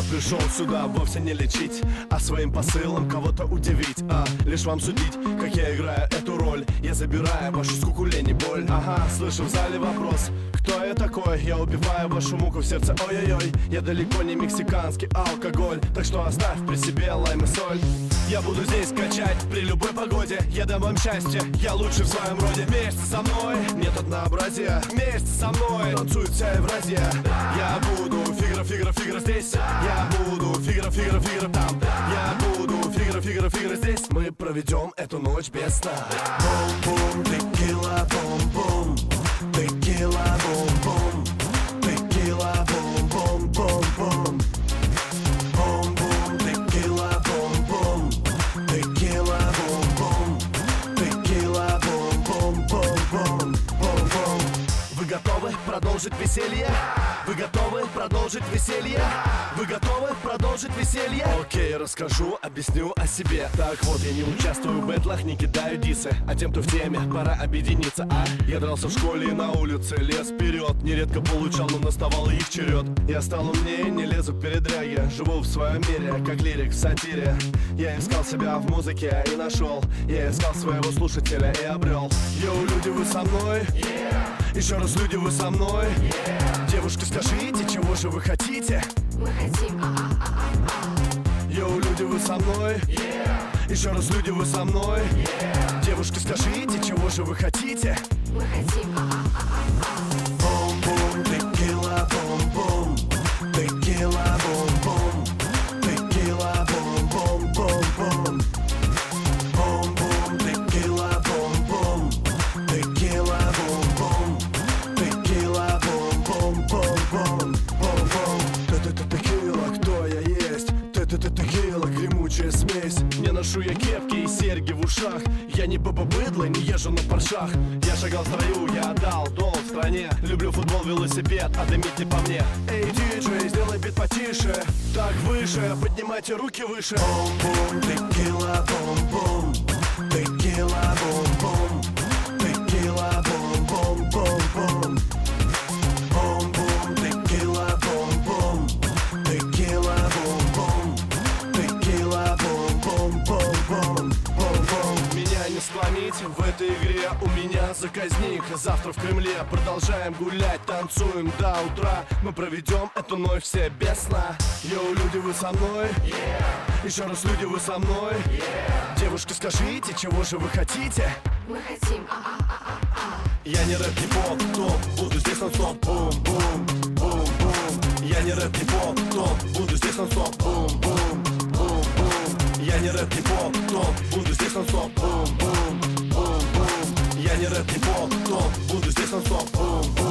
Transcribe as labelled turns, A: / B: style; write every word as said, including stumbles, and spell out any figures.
A: пришел сюда вовсе не лечить, а своим посылом кого-то удивить, а лишь вам судить, как я играю эту роль. Я забираю вашу скуку, лень и боль. Ага, слышу в зале вопрос: кто я такой? Я убиваю вашу муку в сердце, ой-ой-ой. Я далеко не мексиканский алкоголь, так что оставь при себе лайм и соль. Я буду здесь качать при любой погоде. Я дам вам счастье, я лучший в своем роде. Вместе со мной нет однообразия. Вместе со мной танцует вся Евразия. Я буду фигра, фигра, фигра здесь. Я буду фигра, фигра, фигра там. Я буду фигра, фигра, фигра здесь. Мы проведем эту ночь без сна. Бум-бум, текила, бум-бум. Текила, бум-бум. Текила, бум-бум-бум-бум. Бум-бум, текила, бум-бум. Текила, бум-бум. Текила, бум-бум-бум-бум. Бум-бум. Вы готовы продолжить веселье? Вы готовы продолжить веселье? Вы готовы продолжить веселье? Окей, расскажу, объясню о себе. Так вот, я не участвую в бэтлах, не кидаю дисы. А тем, кто в теме, пора объединиться, а? Я дрался в школе и на улице, лез вперед. Нередко получал, но наставал их черед. Я стал умнее, не лезу в передряги. Живу в своем мире, как лирик в сатире. Я искал себя в музыке и нашел. Я искал своего слушателя и обрел. Йоу, люди, вы со мной? Yeah. Еще раз, люди, вы со мной? Yeah. Девушки, скажите, чего же вы хотите?
B: Мы хотим а-а-а-а-а.
A: Йоу, люди, вы со мной? Yeah. Еще раз, люди, вы со мной? Yeah. Девушки, скажите, чего же вы хотите?
B: Мы хотим а-а-а-а-а.
A: Бум-бум, текила, бум-бум. Текила, бум-бум. Текила, бум-бум-бум-бум. Бум-бум, текила, бум-бум. Текила, бум-бум. Текила, бум-бум-бум-бум. Бум-бум. Т-т-т-текила, кто я есть? Т-т-т-текила, гремучая смесь. Не ношу я кепки и серьги в ушах. Я не баба-быдло, не езжу на паршах. Я шагал в строю, я отдал долг в стране. Люблю футбол, велосипед, а дымить не по мне. Эй, диджей, сделай бит потише. Так выше, поднимайте руки выше. Бум-бум, текила, бум-бум. Текила, бум-бум. Текила, бум-бум-бум-бум. Бум-бум, текила, бум-бум. Текила, бум-бум. Текила, бум-бум-бум-бум. Бум-бум. Меня не сломить в этой игре, у меня заказник. Завтра в Кремле продолжаем гулять, танцуем до утра. Мы проведем эту ночь все без сна. Йоу, люди, вы со мной? Yeah. Еще раз, люди, вы со мной? Yeah. Девушки, скажите, чего же вы хотите?
B: Мы хотим а-а-а-а-а.
A: Я не рэп, не поп, топ, буду здесь нон-стоп. Бум-бум, бум-бум. Я не рэп, не поп, топ, буду здесь нон-стоп. Бум-бум, бум-бум. Я не рэп, не поп, топ, буду здесь нон-стоп. Бум-бум, бум-бум. Я не рэп, не поп, топ, буду здесь нон-стоп. Бум-бум.